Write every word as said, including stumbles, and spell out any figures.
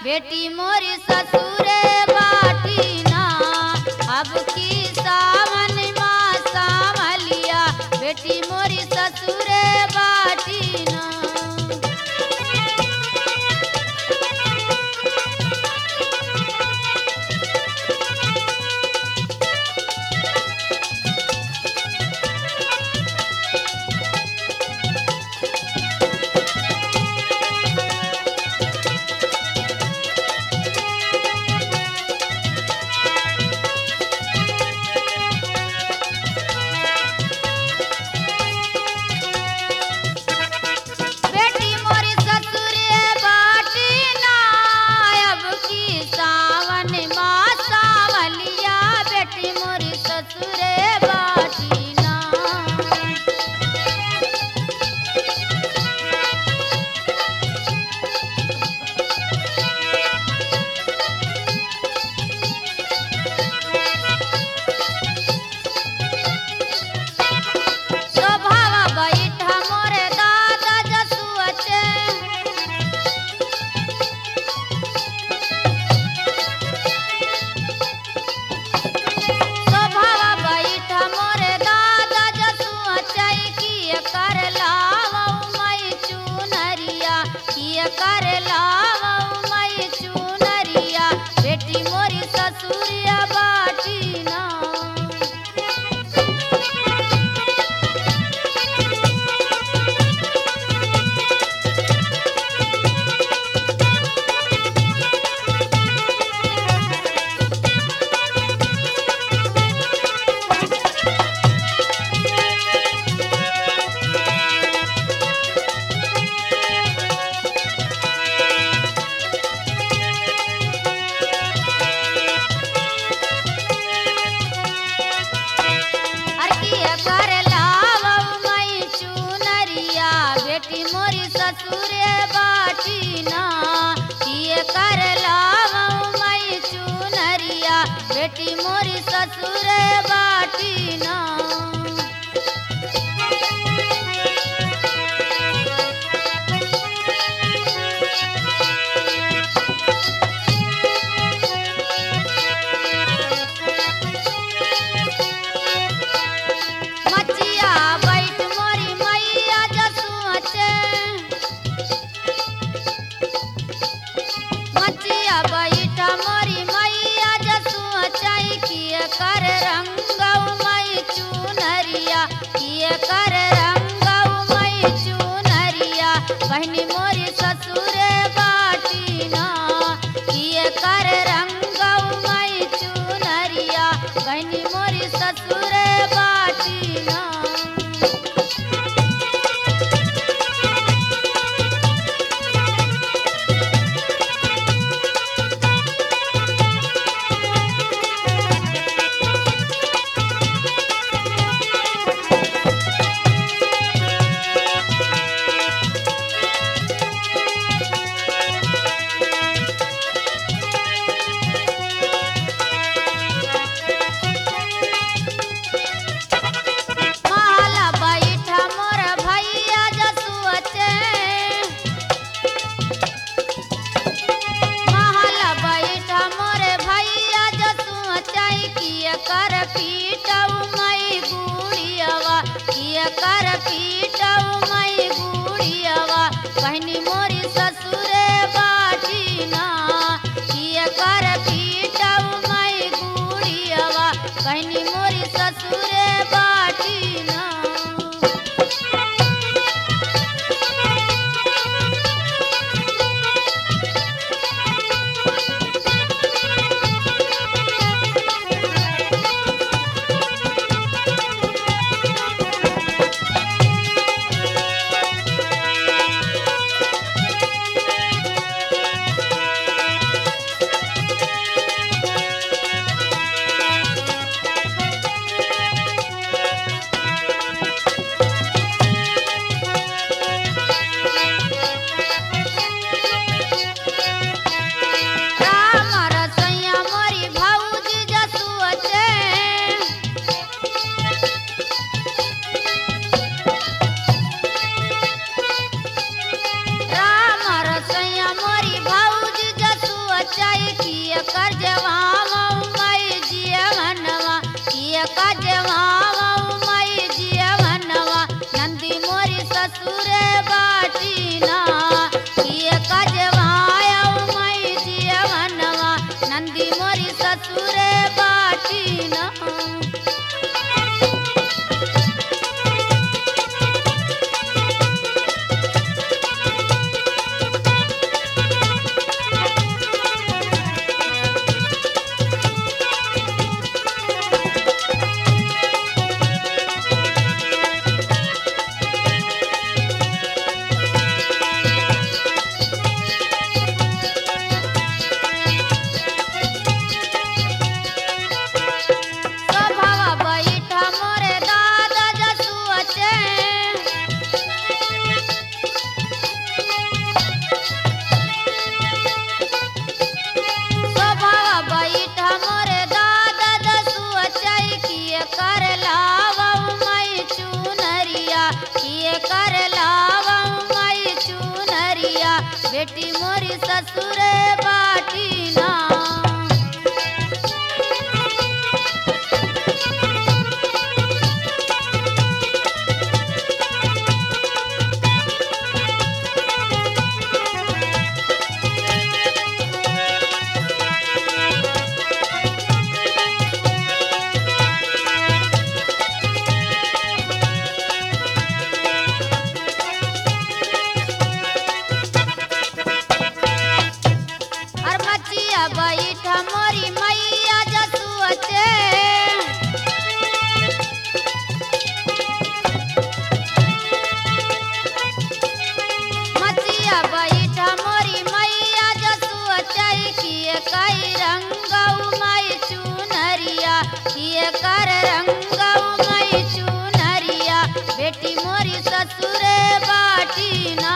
बेटी मोरी ससुरे बाटी ना अब की सावन माँ सावलिया बेटी मोरी ससुरे बाटी ना। बेटी मोरी ससुरे बाटी ना अब की सावन माँ सावलिया बेटी मोरी ससुरे बाटी ना। स्वभाव बैठा मोरे दादा जसुअचे स्वभाव बैठा मोरे दादा जसुअचे किए कर लावऊ मई चुनरिया किए कर लावऊ मई चुनरिया बेटी मोरी ससुरिया बाटी ना। हर किए कर लावऊ मई चुनरिया बेटी मोरी ससुरे बाटी ना किए कर लावऊ मई चुनरिया बेटी मोरी ससुरे बाटी ना। मचिया बैठ मोरी मैया जसुअचे मचिया बैठ मोरी मैया जसुअचे किए कर रंगऊ मई चुनरिया किए कर रंगऊ मई चुनरिया बहनी मोरी ससुरे बाटी ना किए कर रंगऊ मई चुनरिया बहनी मोरी ससुरे बाटी ना। ससुरे बाटीना किए कजवाया मई जीवनवा नंदी मोरी ससुरे बाटीना स्वभाव बैठा मोरे दादा जसुअचे स्वभाव बैठा मोरे दादा जसुअचे किए कर लावऊ मई चुनरिया किए कर लावऊ मई चुनरिया बेटी मोरी ससुरे बाटीना और मचिया बैठा मोरी मैया जसुअचे मचिया बैठा मोरी मैया जसुअचे किए कई रंगऊ मई चुनरिया किए कर रंगऊ मई चुनरिया बेटी मोरी ससुरे बाटीना